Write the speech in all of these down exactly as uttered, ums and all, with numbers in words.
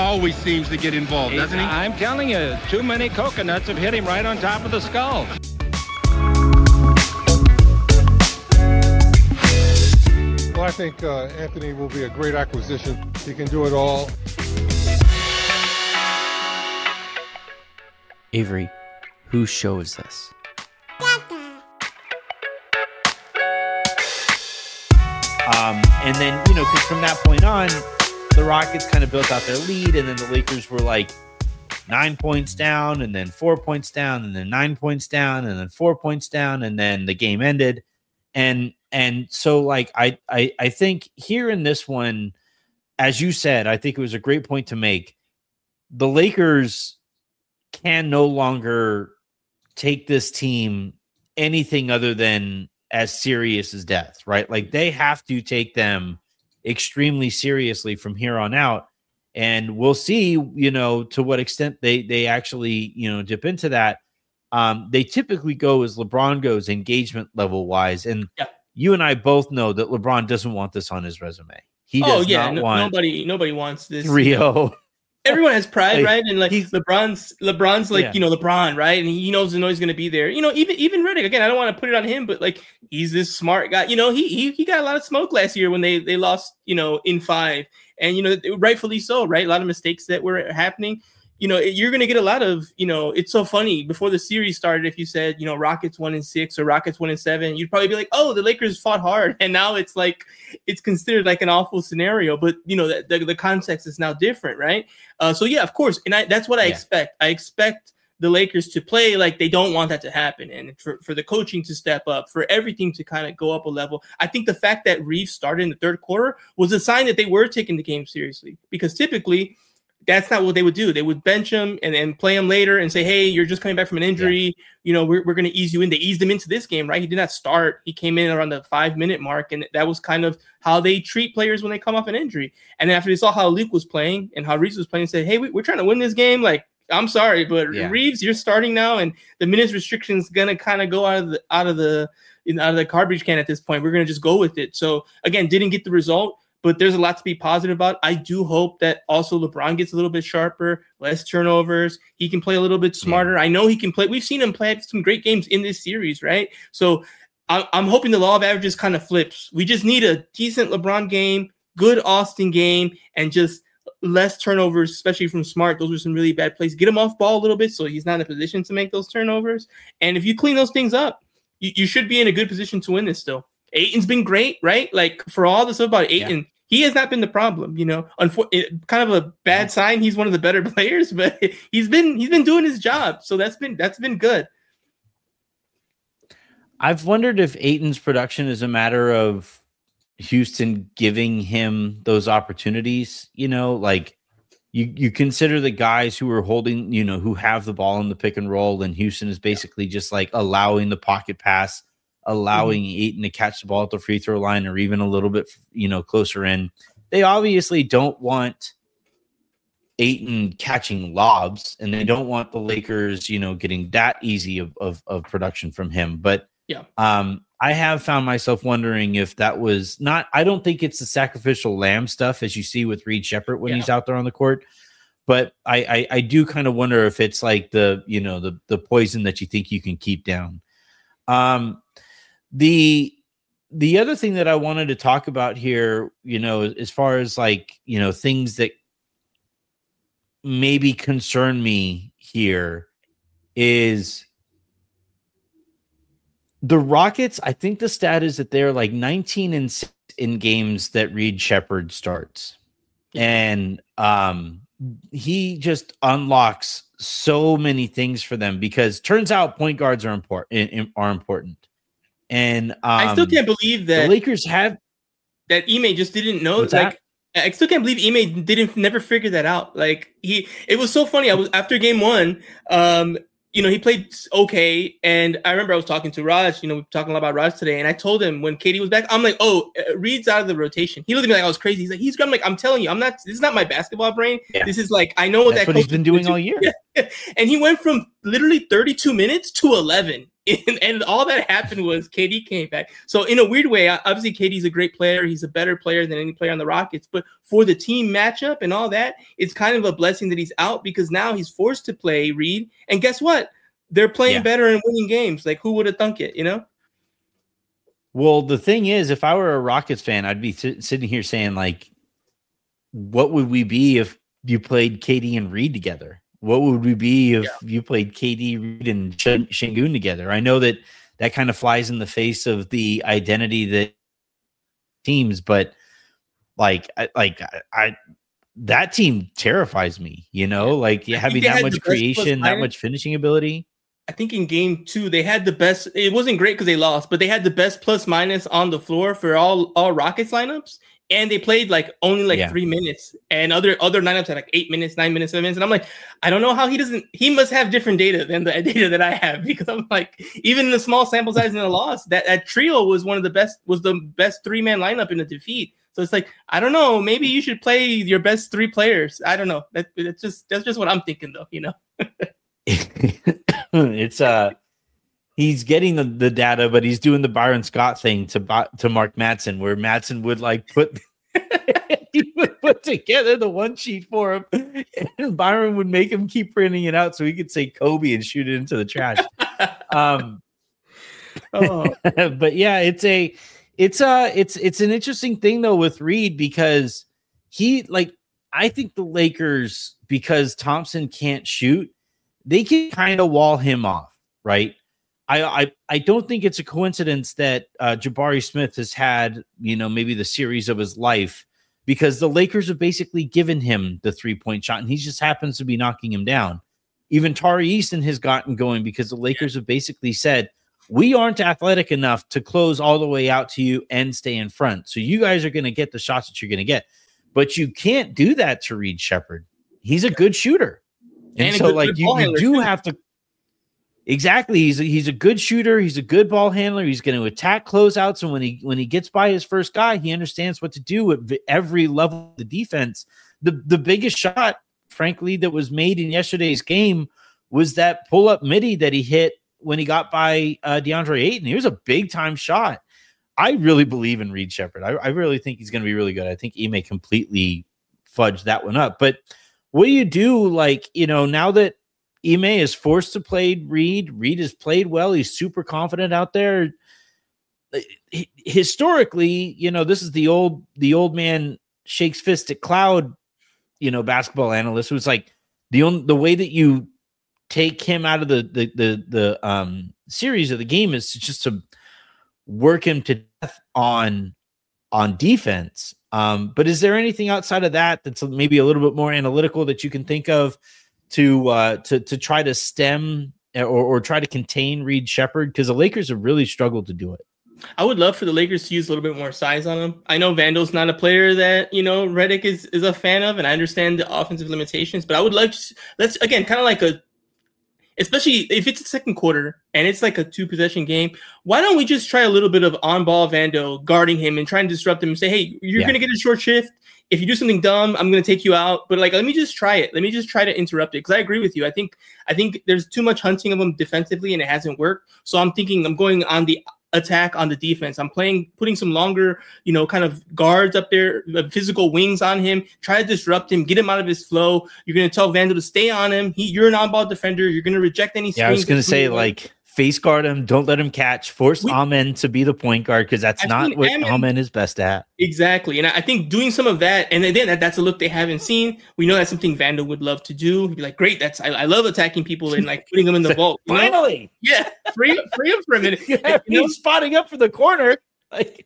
always seems to get involved, he, doesn't he? I'm telling you, too many coconuts have hit him right on top of the skull. Well, I think uh, Anthony will be a great acquisition. He can do it all. Avery, whose show is this? Um, and then, you know, because from that point on, the Rockets kind of built out their lead, and then the Lakers were like nine points down, and then four points down, and then nine points down, and then four points down, and then the game ended. And and so, like, I I I think here in this one, as you said, I think it was a great point to make. The Lakers can no longer take this team anything other than as serious as death, right? Like, they have to take them extremely seriously from here on out. And we'll see, you know, to what extent they, they actually, you know, dip into that. Um, they typically go as LeBron goes engagement level wise. And yeah. you and I both know that LeBron doesn't want this on his resume. He does oh, yeah, not no, want nobody, nobody wants this. three oh. Everyone has pride, like, right? And like LeBron's, LeBron's like, yeah. you know, LeBron, right? And he knows, knows he's going to be there. You know, even even Redick, again, I don't want to put it on him, but like, he's this smart guy. You know, he he he got a lot of smoke last year when they they lost, you know, in five, and you know, rightfully so, right? A lot of mistakes that were happening. You know, you're going to get a lot of, you know, it's so funny. Before the series started, if you said, you know, Rockets one and six or Rockets one and seven, you'd probably be like, oh, the Lakers fought hard. And now it's like, it's considered like an awful scenario. But, you know, the, the, the context is now different, right? Uh, so, yeah, of course. And I, that's what I yeah. expect. I expect the Lakers to play like they don't want that to happen. And for, for the coaching to step up, for everything to kind of go up a level. I think the fact that Reeves started in the third quarter was a sign that they were taking the game seriously. Because typically, that's not what they would do. They would bench him and then play him later and say, hey, you're just coming back from an injury. Yeah. You know, we're, we're going to ease you in. They eased him into this game, right? He did not start. He came in around the five-minute mark, and that was kind of how they treat players when they come off an injury. And then after they saw how Luke was playing and how Reeves was playing, they said, hey, we, we're trying to win this game. Like, I'm sorry, but yeah. Reeves, you're starting now, and the minutes restriction is going to kind of go out of the out of the, out of the garbage can at this point. We're going to just go with it. So, again, didn't get the result. But there's a lot to be positive about. I do hope that also LeBron gets a little bit sharper, less turnovers. He can play a little bit smarter. Yeah. I know he can play. We've seen him play some great games in this series, right? So I'm hoping the law of averages kind of flips. We just need a decent LeBron game, good Austin game, and just less turnovers, especially from Smart. Those were some really bad plays. Get him off ball a little bit so he's not in a position to make those turnovers. And if you clean those things up, you, you should be in a good position to win this still. Ayton's been great, right? Like, for all the stuff about Ayton, yeah. he has not been the problem, you know. Unfor- it, kind of a bad sign. He's one of the better players, but he's been he's been doing his job, so that's been that's been good. I've wondered if Ayton's production is a matter of Houston giving him those opportunities. You know, like you you consider the guys who are holding, you know, who have the ball in the pick and roll, and Houston is basically just like allowing the pocket pass. Allowing mm-hmm. Ayton to catch the ball at the free throw line or even a little bit, you know, closer in. They obviously don't want Ayton catching lobs, and they don't want the Lakers, you know, getting that easy of, of, of production from him. But yeah, um, I have found myself wondering if that was not, I don't think it's the sacrificial lamb stuff as you see with Reed Sheppard when yeah. he's out there on the court. But I, I, I do kind of wonder if it's like the, you know, the, the poison that you think you can keep down. Um, The the other thing that I wanted to talk about here, you know, as far as like, you know, things that maybe concern me here is the Rockets. I think the stat is that they're like nineteen and six in games that Reed Sheppard starts. And um, he just unlocks so many things for them because turns out point guards are important are important. And um, I still can't believe that the Lakers have that Ime just didn't know. What's like, that? I still can't believe Ime didn't never figure that out. Like he, it was so funny. I was after game one. Um, you know, he played okay, and I remember I was talking to Raj. You know, we were talking a lot about Raj today, and I told him when Katie was back, I'm like, "Oh, Reed's out of the rotation." He looked at me like I was crazy. He's like, "He's." I'm like, "I'm telling you, I'm not. This is not my basketball brain. Yeah. This is like I know what That's that what he's been doing all year." And he went from literally thirty-two minutes to eleven and, and all that happened was K D came back. So in a weird way, obviously K D's a great player. He's a better player than any player on the Rockets. But for the team matchup and all that, it's kind of a blessing that he's out because now he's forced to play Reed. And guess what? They're playing yeah. better and winning games. Like, who would have thunk it, you know? Well, the thing is, if I were a Rockets fan, I'd be t- sitting here saying, like, what would we be if you played K D and Reed together? What would we be if yeah. you played K D, Reed, and Sh- Şengün together? I know that that kind of flies in the face of the identity that teams, but like, I, like I, I that team terrifies me. You know, like yeah, having that much creation, that much finishing ability. I think in game two they had the best. It wasn't great because they lost, but they had the best plus minus on the floor for all all Rockets lineups. And they played like only like yeah. three minutes, and other other lineups had like eight minutes, nine minutes, seven minutes. And I'm like, I don't know how he doesn't. He must have different data than the data that I have because I'm like, even in the small sample size in the loss, that that trio was one of the best, was the best three man lineup in the defeat. So it's like, I don't know, maybe you should play your best three players. I don't know. That, that's just that's just what I'm thinking though. You know, it's uh. He's getting the, the data, but he's doing the Byron Scott thing to to Mark Madsen, where Madsen would like put he would put together the one sheet for him, and Byron would make him keep printing it out so he could say Kobe and shoot it into the trash. Um, oh. But yeah, it's a it's a it's it's an interesting thing though with Reed because he like I think the Lakers, because Thompson can't shoot, they can kind of wall him off, right? I, I I don't think it's a coincidence that uh, Jabari Smith has had, you know, maybe the series of his life because the Lakers have basically given him the three-point shot and he just happens to be knocking him down. Even Tari Eason has gotten going because the Lakers have basically said, we aren't athletic enough to close all the way out to you and stay in front. So you guys are going to get the shots that you're going to get. But you can't do that to Reed Sheppard. He's a good shooter. And, and so, like, you, you do have to Exactly. He's a, he's a good shooter. He's a good ball handler. He's going to attack closeouts. And when he when he gets by his first guy, he understands what to do at every level of the defense. The, the biggest shot, frankly, that was made in yesterday's game was that pull-up midi that he hit when he got by uh, DeAndre Ayton. It was a big-time shot. I really believe in Reed Sheppard. I, I really think he's going to be really good. I think Ime completely fudged that one up. But what do you do, like, you know, now that Ime is forced to play Reed. Reed has played well. He's super confident out there. Historically, you know, this is the old the old man shakes fist at cloud, you know, basketball analyst who's like the only the way that you take him out of the the the, the um, series of the game is just to work him to death on on defense. Um, but is there anything outside of that that's maybe a little bit more analytical that you can think of to uh, to to try to stem or, or try to contain Reed Sheppard? Because the Lakers have really struggled to do it. I would love for the Lakers to use a little bit more size on him. I know Vandel's not a player that, you know, Redick is, is a fan of, and I understand the offensive limitations, but I would like to, let's, again, kind of like a, especially if it's a second quarter and it's like a two possession game, why don't we just try a little bit of on ball Vandel guarding him and trying to disrupt him and say, hey, you're yeah. going to get a short shift. If you do something dumb, I'm going to take you out. But like, let me just try it. Let me just try to interrupt it. Cause I agree with you. I think, I think there's too much hunting of him defensively and it hasn't worked. So I'm thinking I'm going on the attack on the defense. I'm playing, putting some longer, you know, kind of guards up there, physical wings on him, try to disrupt him, get him out of his flow. You're going to tell Vandel to stay on him. He, you're an on-ball defender. You're going to reject any. Yeah, I was going to say like face guard him. Don't let him catch. Force we, Amen to be the point guard because that's I've not what Amen, Amen is best at. Exactly. And I think doing some of that, and then that, that's a look they haven't seen. We know that's something Vandel would love to do. He'd be like, great, that's I, I love attacking people and like putting them in the vault. Finally. Know? Yeah. Free, free him for a minute. Yeah, you know? He's spotting up for the corner. Like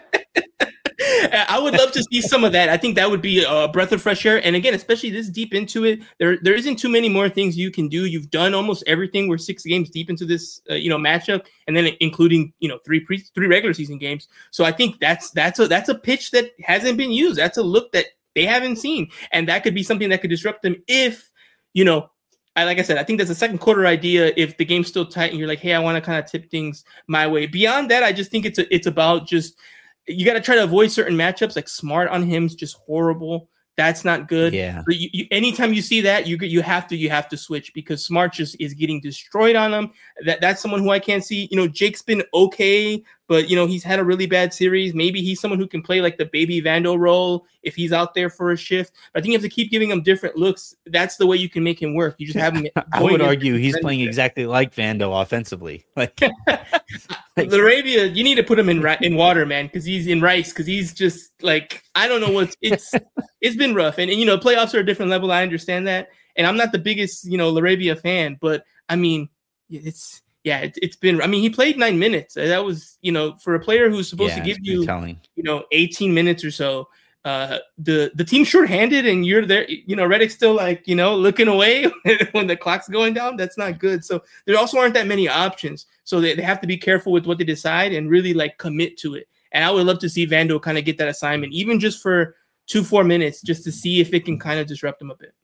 I would love to see some of that. I think that would be a breath of fresh air. And again, especially this deep into it, there there isn't too many more things you can do. You've done almost everything. We're six games deep into this, uh, you know, matchup, and then including you know three pre three regular season games. So I think that's that's a that's a pitch that hasn't been used. That's a look that they haven't seen, and that could be something that could disrupt them if you know. I, like I said, I think that's a second quarter idea. If the game's still tight and you're like, hey, I want to kind of tip things my way. Beyond that, I just think it's a, it's about just. You got to try to avoid certain matchups. Like Smart on him is just horrible. That's not good. Yeah. But you, you, anytime you see that, you you have to you have to switch because Smart just is getting destroyed on them. That that's someone who I can't see. You know, Jake's been okay, but you know he's had a really bad series. Maybe he's someone who can play like the baby Vando role if he's out there for a shift. But I think you have to keep giving him different looks. That's the way you can make him work. You just have him. I would argue he's playing exactly like Vando offensively. Like, like Laravia, you need to put him in in water, man, because he's in rice. Because he's just like I don't know what it's. It's been rough, and, and you know, playoffs are a different level. I understand that, and I'm not the biggest, you know, Laravia fan, but I mean, it's yeah, it, it's been. I mean, he played nine minutes. That was, you know, for a player who's supposed yeah, to give you, telling. you know, eighteen minutes or so. Uh, the the team's shorthanded, and you're there. You know, Redick's still like, you know, looking away when the clock's going down. That's not good. So there also aren't that many options. So they, they have to be careful with what they decide and really like commit to it. And I would love to see Vando kind of get that assignment, even just for two, four minutes just to see if it can kind of disrupt them a bit.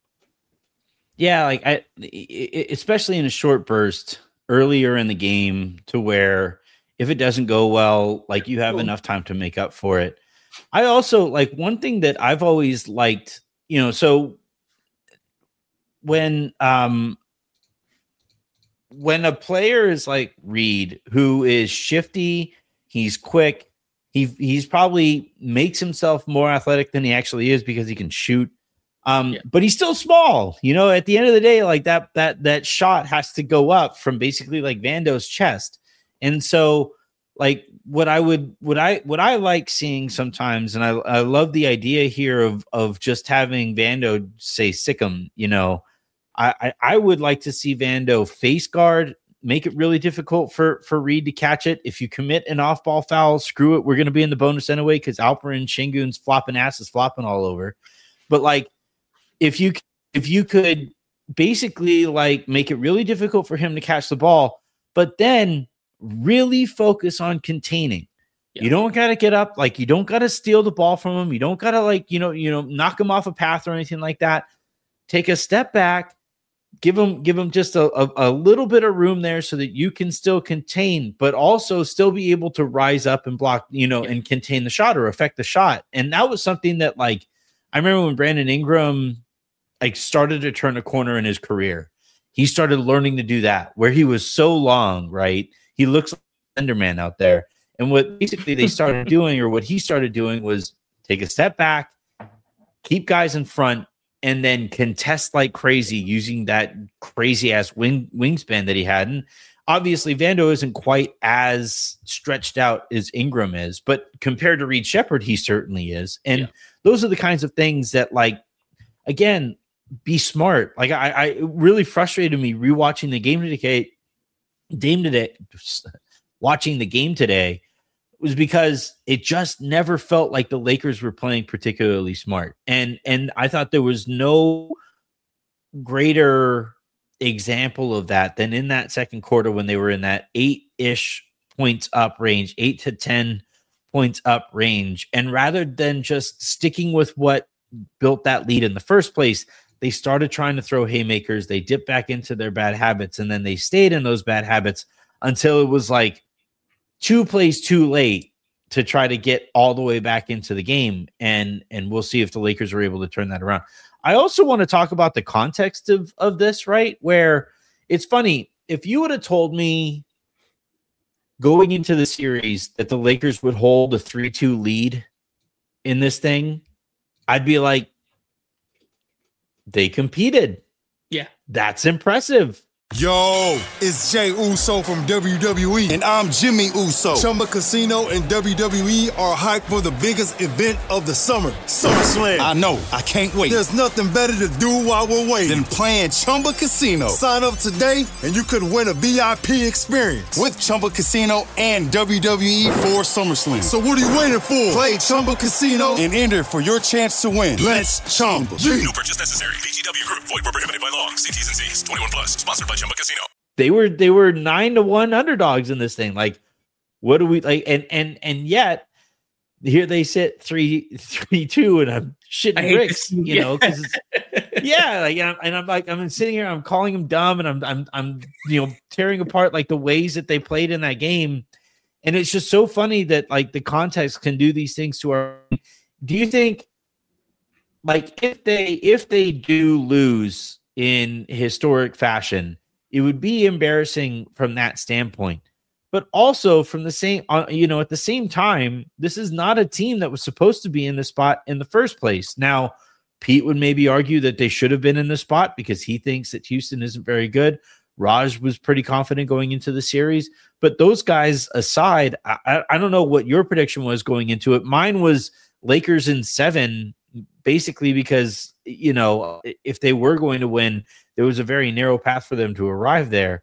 Yeah, like I, especially in a short burst earlier in the game to where if it doesn't go well, like you have cool. enough time to make up for it. I also like one thing that I've always liked, you know, so when, um, when a player is like Reed, who is shifty, he's quick, He he's probably makes himself more athletic than he actually is because he can shoot. Um, yeah. But he's still small. You know, at the end of the day, like that that that shot has to go up from basically like Vando's chest. And so, like what I would what I what I like seeing sometimes, and I I love the idea here of of just having Vando say sick him. You know, I I, I would like to see Vando face guard. Make it really difficult for, for Reed to catch it. If you commit an off-ball foul, screw it. We're going to be in the bonus anyway because Alperen Şengün's flopping ass is flopping all over. But, like, if you if you could basically, like, make it really difficult for him to catch the ball, but then really focus on containing. Yeah. You don't got to get up. Like, you don't got to steal the ball from him. You don't got to, like, you know, you know, knock him off a path or anything like that. Take a step back. Give them, give them just a, a, a little bit of room there so that you can still contain, but also still be able to rise up and block, you know, yeah. and contain the shot or affect the shot. And that was something that, like, I remember when Brandon Ingram, like, started to turn a corner in his career. He started learning to do that where he was so long, right? He looks like a Enderman out there. And what basically they started doing, or what he started doing, was take a step back, keep guys in front, and then contest like crazy using that crazy ass wing wingspan that he had. And obviously Vando isn't quite as stretched out as Ingram is, but compared to Reed Sheppard, he certainly is. And yeah. those are the kinds of things that, like, again, be smart. Like I, I it really frustrated me rewatching the game today, game today, watching the game today was because it just never felt like the Lakers were playing particularly smart. And and I thought there was no greater example of that than in that second quarter when they were in that eight-ish points up range, eight to ten points up range. And rather than just sticking with what built that lead in the first place, they started trying to throw haymakers. They dipped back into their bad habits, and then they stayed in those bad habits until it was like two plays too late to try to get all the way back into the game. And, and we'll see if the Lakers are able to turn that around. I also want to talk about the context of, of this, right? Where it's funny. If you would have told me going into the series that the Lakers would hold a three two lead in this thing, I'd be like, they competed. Yeah. That's impressive. Yo, it's Jay Uso from W W E, and I'm Jimmy Uso. Chumba Casino and W W E are hyped for the biggest event of the summer, SummerSlam. I know, I can't wait. There's nothing better to do while we're waiting than playing Chumba Casino. Sign up today, and you could win a V I P experience with Chumba Casino and W W E for SummerSlam. So what are you waiting for? Play Chumba Casino and enter for your chance to win. Let's Chumba. No purchase necessary. V G W Group. Void where prohibited by law. See T's and C's. twenty-one plus. Sponsored by Chumba Casino. They were they were nine to one underdogs in this thing. Like, what do we like? And and and yet here they sit three three two, and I'm shitting bricks, you yeah. know, because yeah, like and I'm, and I'm like I'm sitting here, I'm calling them dumb, and I'm I'm I'm you know tearing apart like the ways that they played in that game, and it's just so funny that like the context can do these things to our. Do you think like if they if they do lose in historic fashion, it would be embarrassing from that standpoint. But also from the same, uh, you know, at the same time, this is not a team that was supposed to be in the spot in the first place. Now, Pete would maybe argue that they should have been in the spot because he thinks that Houston isn't very good. Raj was pretty confident going into the series. But those guys aside, I, I don't know what your prediction was going into it. Mine was Lakers in seven, basically because, you know, if they were going to win, there was a very narrow path for them to arrive there.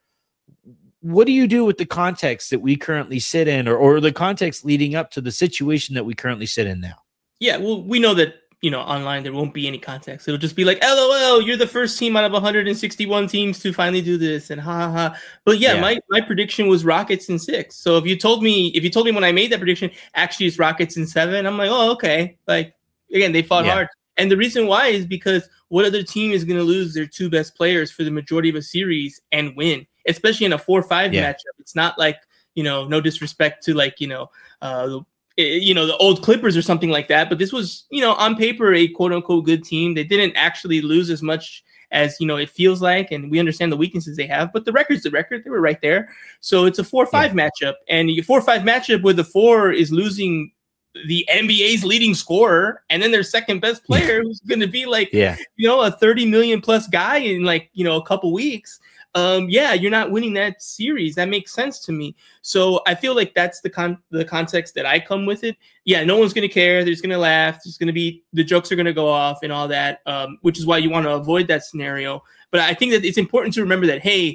What do you do with the context that we currently sit in, or, or the context leading up to the situation that we currently sit in now? Yeah, well, we know that, you know, online there won't be any context. It'll just be like, L O L, you're the first team out of one hundred sixty-one teams to finally do this, and ha ha ha. But yeah, yeah, my my prediction was Rockets in six. So if you told me, if you told me when I made that prediction, actually it's Rockets in seven, I'm like, oh, okay. Like, again, they fought yeah. hard. And the reason why is because what other team is going to lose their two best players for the majority of a series and win? Especially in a four five yeah. matchup. It's not like, you know, no disrespect to like, you know, uh, you know, the old Clippers or something like that. But this was, you know, on paper, a quote unquote good team. They didn't actually lose as much as, you know, it feels like. And we understand the weaknesses they have. But the record's the record. They were right there. So it's a four five yeah. matchup. And your four five matchup where the four is losing the N B A's leading scorer, and then their second best player who's going to be like, yeah. you know, a thirty million plus guy in like, you know, a couple weeks. Um, yeah, you're not winning that series. That makes sense to me. So I feel like that's the con the context that I come with it. Yeah, no one's going to care. They're just going to laugh. There's going to be, the jokes are going to go off and all that, um, which is why you want to avoid that scenario. But I think that it's important to remember that, hey,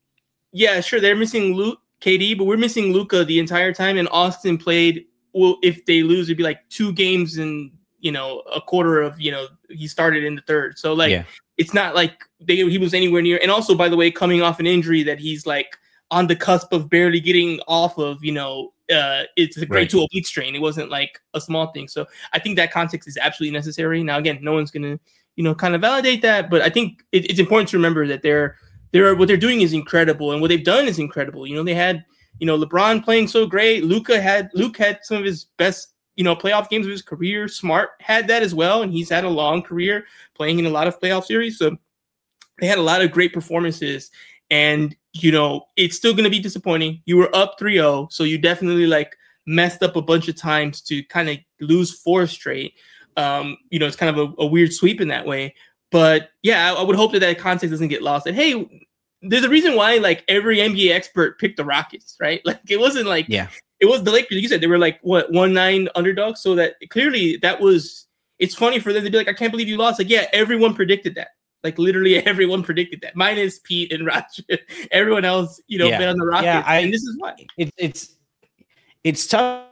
yeah, sure, they're missing Luke, K D, but we're missing Luka the entire time. And Austin played, well, if they lose, it'd be like two games and, you know, a quarter of, you know, he started in the third. So like, yeah. it's not like they, he was anywhere near. And also, by the way, coming off an injury that he's like on the cusp of barely getting off of, you know, uh, it's a grade right. two oblique strain. It wasn't like a small thing. So I think that context is absolutely necessary. Now, again, no one's going to, you know, kind of validate that. But I think it, it's important to remember that they're, they're, what they're doing is incredible. And what they've done is incredible. You know, they had, you know, LeBron playing so great. Luka had, Luke had some of his best, you know, playoff games of his career. Smart had that as well. And he's had a long career playing in a lot of playoff series. So they had a lot of great performances. And, you know, it's still going to be disappointing. You were up three oh. So you definitely like messed up a bunch of times to kind of lose four straight. Um, you know, it's kind of a, a weird sweep in that way. But yeah, I, I would hope that that context doesn't get lost. And hey, there's a reason why like every N B A expert picked the Rockets, right? Like it wasn't like, yeah. It was the Lakers. You said they were like what one nine underdogs. So that clearly that was. It's funny for them to be like, I can't believe you lost. Like, yeah, everyone predicted that. Like literally everyone predicted that. Minus Pete and Roger. Everyone else, you know, yeah. bet on the Rockets. Yeah, I, and this is why. It, it's it's tough.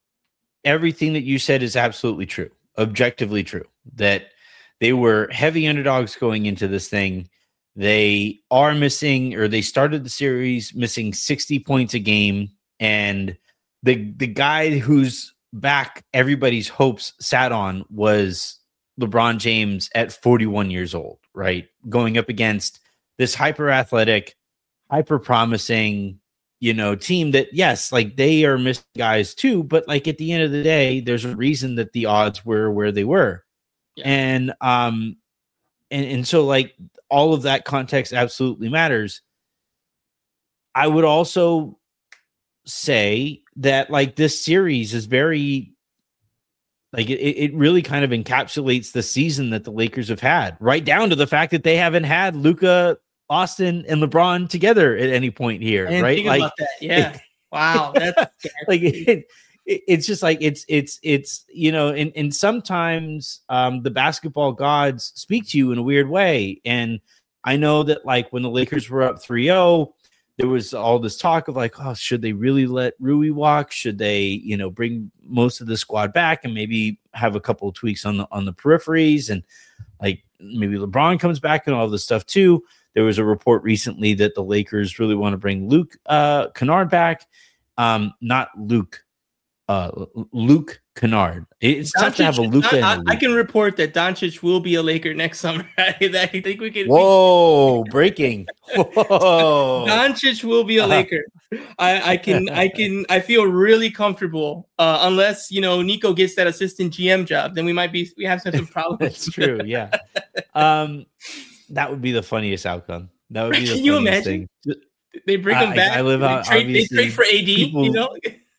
Everything that you said is absolutely true, objectively true. That they were heavy underdogs going into this thing. They are missing, or they started the series missing sixty points a game, and the the guy whose back everybody's hopes sat on was LeBron James at forty-one years old, right? Going up against this hyper athletic, hyper promising, you know, team that, yes, like they are missing guys too, but like at the end of the day, there's a reason that the odds were where they were. Yeah. And, um, and, and so like all of that context absolutely matters. I would also say that like this series is very, like it, it really kind of encapsulates the season that the Lakers have had, right down to the fact that they haven't had Luka, Austin, and LeBron together at any point here, right? Think like, about that. Yeah, it, wow, that's like it, it, it's just like it's it's it's you know, and and sometimes um, the basketball gods speak to you in a weird way, and I know that like when the Lakers were up three oh. There was all this talk of like, oh, should they really let Rui walk? Should they, you know, bring most of the squad back and maybe have a couple of tweaks on the on the peripheries, and like maybe LeBron comes back and all this stuff too. There was a report recently that the Lakers really want to bring Luke uh, Kennard back, um, not Luke, uh, Luke Kennard. It's Doncic, tough to have a Luka. I, I, I can report that Doncic will be a Laker next summer. I think we can. Whoa, breaking. Whoa. Doncic will be a uh-huh. Laker. I, I can, I can, I feel really comfortable. Uh, unless you know Nico gets that assistant G M job, then we might be, we have some, some problems. That's true. Yeah. Um, that would be the funniest outcome. That would be the can you imagine? Thing. They bring him back. I, I live out. They trade, they trade for A D. People, you know.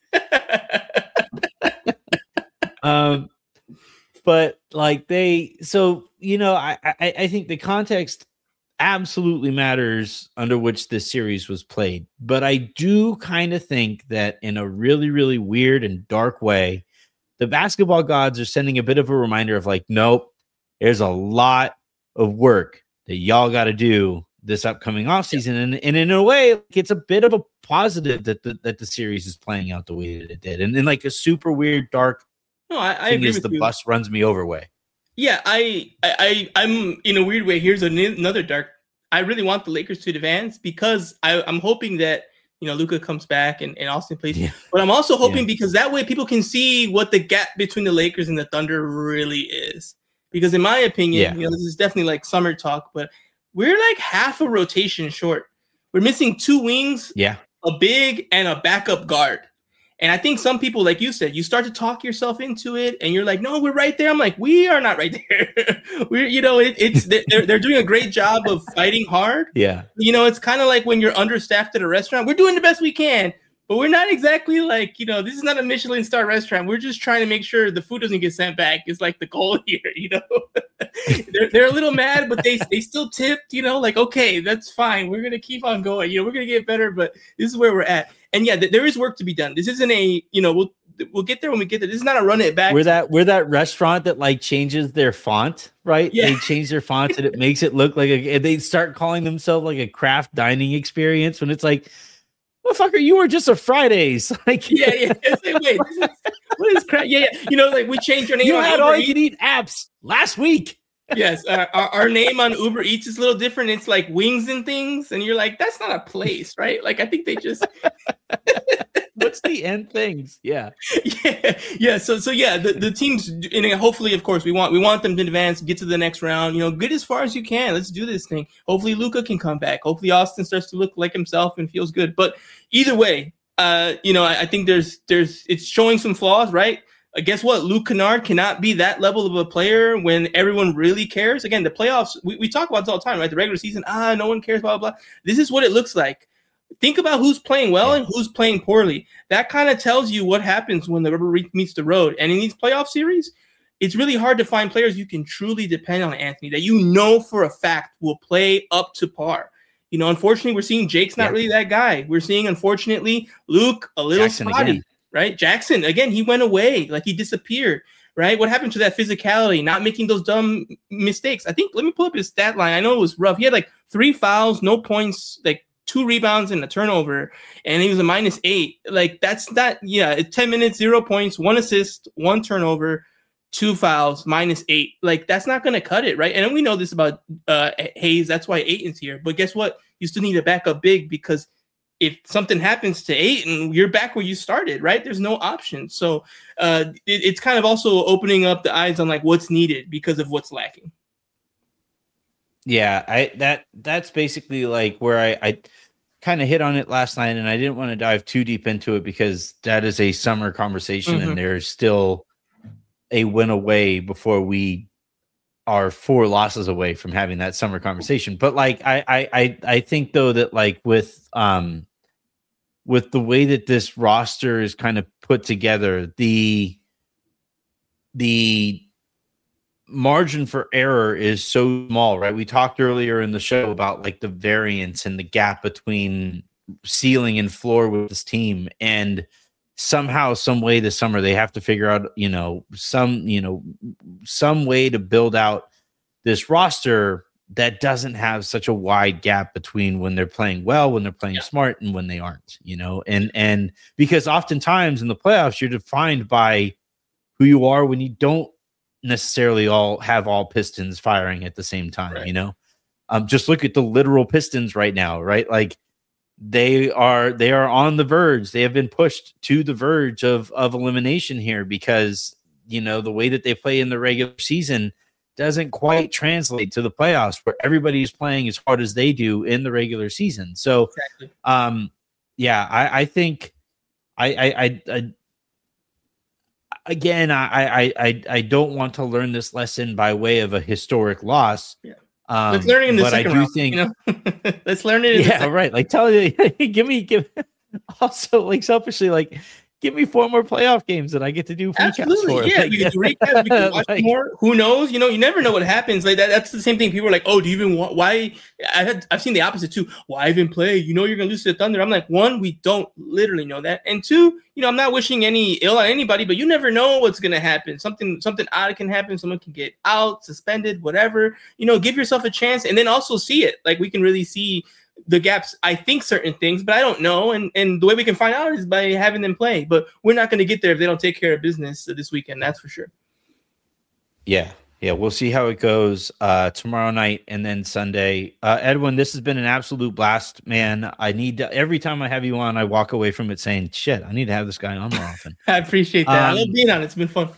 um, but like they, so you know, I, I I think the context absolutely matters under which this series was played. But I do kind of think that in a really, really weird and dark way, the basketball gods are sending a bit of a reminder of like, nope, there's a lot of work that y'all got to do this upcoming offseason. And, and in a way, it's a bit of a positive that the, that the series is playing out the way that it did. And in like a super weird, dark no, I, I thing agree is with the you. bus runs me over way. Yeah, I, I, I'm in a weird way. Here's another dark. I really want the Lakers to advance because I, I'm hoping that, you know, Luka comes back and, and Austin plays. Yeah. But I'm also hoping yeah. because that way people can see what the gap between the Lakers and the Thunder really is. Because in my opinion, yeah. you know, this is definitely like summer talk, but we're like half a rotation short. We're missing two wings, yeah, a big and a backup guard. And I think some people, like you said, you start to talk yourself into it and you're like, no, we're right there. I'm like, we are not right there. we're, you know, it, it's, they're, they're doing a great job of fighting hard. Yeah. You know, it's kind of like when you're understaffed at a restaurant, we're doing the best we can, but we're not exactly like, you know, this is not a Michelin star restaurant. We're just trying to make sure the food doesn't get sent back. It's like the goal here, you know, they're, they're a little mad, but they, they still tipped, you know, like, okay, that's fine. We're going to keep on going. You know, we're going to get better, but this is where we're at. And yeah, th- there is work to be done. This isn't a, you know, we'll we'll get there when we get there. This is not a run it back. We're that we're that restaurant that like changes their font, right? Yeah. They change their fonts and it makes it look like a. And they start calling themselves like a craft dining experience when it's like, motherfucker, you were just a Fridays. Like, yeah, yeah. It's like, wait, this is, what is crap? Yeah, yeah. You know, like we changed our name. You on had Uber all Eats. you can eat apps last week. Yes, uh, our, our name on Uber Eats is a little different. It's like wings and things, and you're like, that's not a place, right? Like, I think they just. What's the end things? Yeah, yeah, yeah. So, so yeah, the, the teams, and hopefully, of course, we want we want them to advance, get to the next round. You know, get as far as you can. Let's do this thing. Hopefully, Luka can come back. Hopefully, Austin starts to look like himself and feels good. But either way, uh, you know, I, I think there's there's it's showing some flaws, right? Uh, guess what? Luke Kennard cannot be that level of a player when everyone really cares. Again, the playoffs, we, we talk about this all the time, right? The regular season, ah, no one cares, blah, blah, blah. This is what it looks like. Think about who's playing well and who's playing poorly. That kind of tells you what happens when the rubber meets the road. And in these playoff series, it's really hard to find players you can truly depend on, Anthony, that you know for a fact will play up to par. You know, unfortunately, we're seeing Jake's not yeah. really that guy. We're seeing, unfortunately, Luke a little Jackson spotty. Again. Right? Jackson, again, he went away. Like he disappeared, right? What happened to that physicality, not making those dumb mistakes? I think, let me pull up his stat line. I know it was rough. He had like three fouls, no points, like two rebounds and a turnover, and he was a minus eight. Like that's not, yeah, ten minutes, zero points, one assist, one turnover, two fouls, minus eight. Like that's not going to cut it, right? And we know this about uh, Hayes. That's why Ayton's here. But guess what? You still need to back up big because if something happens to Ayton, you're back where you started, right? There's no option. So uh, it, it's kind of also opening up the eyes on like what's needed because of what's lacking. Yeah, I that that's basically like where I, I kind of hit on it last night, and I didn't want to dive too deep into it because that is a summer conversation, mm-hmm. and there's still a win away before we are four losses away from having that summer conversation. But like I I I, I think though that like with um with the way that this roster is kind of put together, the the margin for error is so small, right? We talked earlier in the show about like the variance and the gap between ceiling and floor with this team, and somehow, some way this summer they have to figure out, you know, some, you know, some way to build out this roster that doesn't have such a wide gap between when they're playing well, when they're playing yeah. smart, and when they aren't, you know, and, and because oftentimes in the playoffs, you're defined by who you are when you don't necessarily all have all pistons firing at the same time, right. you know, um, just look at the literal Pistons right now, right? Like they are they are on the verge. They have been pushed to the verge of of elimination here because, you know, the way that they play in the regular season doesn't quite translate to the playoffs where everybody's playing as hard as they do in the regular season. So, exactly. um, yeah, I, I think I, I, I, I again, I, I, I, I don't want to learn this lesson by way of a historic loss. Yeah. Um, Let's learn it in the but second I do round, think, you know? Let's learn it. In yeah, the right. Like tell you, give me, give also like selfishly, like, give me four more playoff games that I get to do. Absolutely, for. yeah. Like, we can do recaps. We can watch like, more. Who knows? You know, you never know what happens. Like that. That's the same thing. People are like, "Oh, do you even want? Why?" I had. I've seen the opposite too. Why even play? You know, you're gonna lose to the Thunder. I'm like, one, we don't literally know that, and two, you know, I'm not wishing any ill on anybody, but you never know what's gonna happen. Something, something odd can happen. Someone can get out, suspended, whatever. You know, give yourself a chance, and then also see it. Like we can really see the gaps. I think certain things, but I don't know. And and the way we can find out is by having them play. But we're not going to get there if they don't take care of business this weekend. That's for sure. Yeah. Yeah. We'll see how it goes uh, tomorrow night and then Sunday. Uh, Edwin, this has been an absolute blast, man. I need to, every time I have you on, I walk away from it saying, shit, I need to have this guy on more often. I appreciate that. Um, I love being on. It's been fun.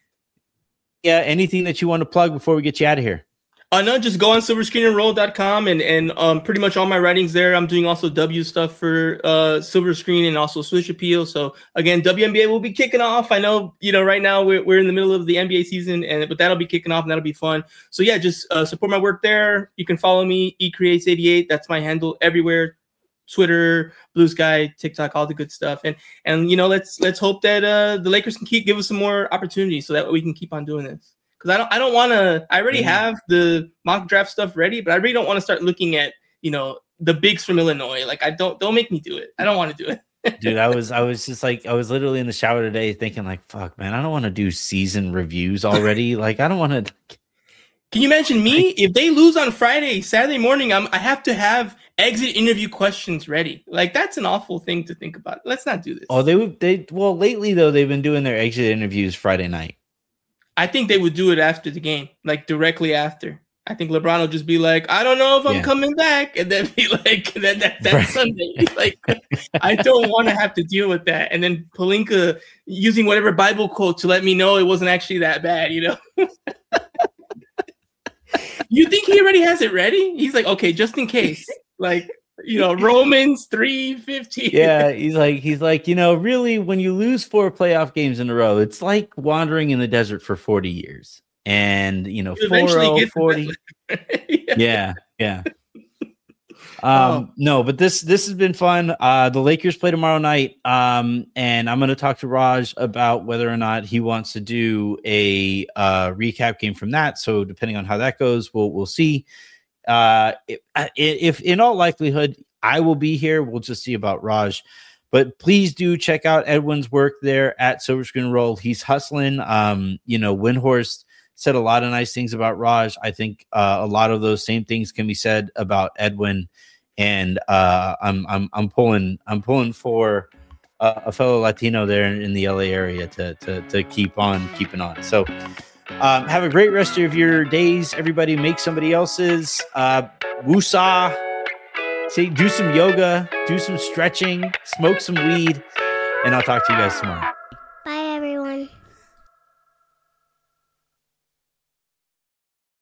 Yeah. Anything that you want to plug before we get you out of here? Uh, no, just go on silver screen and roll dot com and, and um, pretty much all my writings there. I'm doing also W stuff for uh, Silver Screen and also Switch Appeal. So, again, W N B A will be kicking off. I know, you know, right now we're, we're in the middle of the N B A season, and but that'll be kicking off, and that'll be fun. So, yeah, just uh, support my work there. You can follow me, e creates eighty-eight. That's my handle everywhere. Twitter, Blue Sky, TikTok, all the good stuff. And, and you know, let's let's hope that uh, the Lakers can keep give us some more opportunities so that we can keep on doing this. Because I don't, I don't want to. I already have the mock draft stuff ready, but I really don't want to start looking at, you know, the bigs from Illinois. Like, I don't, don't make me do it. I don't want to do it. Dude, I was, I was just like, I was literally in the shower today thinking, like, fuck, man, I don't want to do season reviews already. Like, I don't want to. Can you imagine me if they lose on Friday, Saturday morning? I'm, I have to have exit interview questions ready. Like, that's an awful thing to think about. Let's not do this. Oh, they would. They well, lately though, they've been doing their exit interviews Friday night. I think they would do it after the game, like directly after. I think LeBron will just be like, I don't know if I'm yeah. coming back. And then be like, that, that, that's right. Sunday. Like, I don't want to have to deal with that. And then Pelinka using whatever Bible quote to let me know it wasn't actually that bad, you know? You think he already has it ready? He's like, okay, just in case. Like, you know, Romans three fifteen. Yeah, he's like, he's like, you know, really, when you lose four playoff games in a row, it's like wandering in the desert for forty years. And, you know, four oh, forty. yeah, yeah. yeah. Um, oh. No, but this this has been fun. Uh, the Lakers play tomorrow night. Um, and I'm going to talk to Raj about whether or not he wants to do a uh, recap game from that. So depending on how that goes, we'll we'll see. Uh, if, if in all likelihood I will be here, we'll just see about Raj. But please do check out Edwin's work there at Silver Screen Roll. He's hustling. Um, you know, Windhorst said a lot of nice things about Raj. I think uh, a lot of those same things can be said about Edwin. And uh, I'm I'm I'm pulling I'm pulling for uh, a fellow Latino there in, in the L A area to to to keep on keeping on. So. Um, have a great rest of your days, everybody. Make somebody else's. Uh, woosah. Say, do some yoga, do some stretching, smoke some weed, and I'll talk to you guys tomorrow.